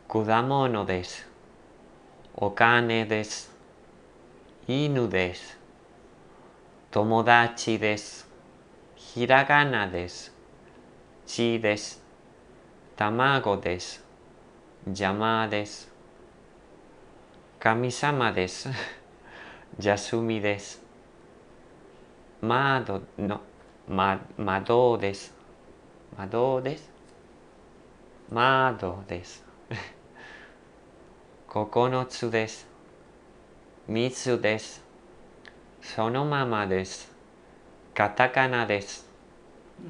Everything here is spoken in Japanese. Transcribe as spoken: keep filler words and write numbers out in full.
果物です。お金です。犬です。友達です。ひらがなです。血です。卵です。邪魔です。神様です。ジャスミです。窓の、ま、窓です。窓です。窓です。九つです。三つです。そのままです。カタカナです。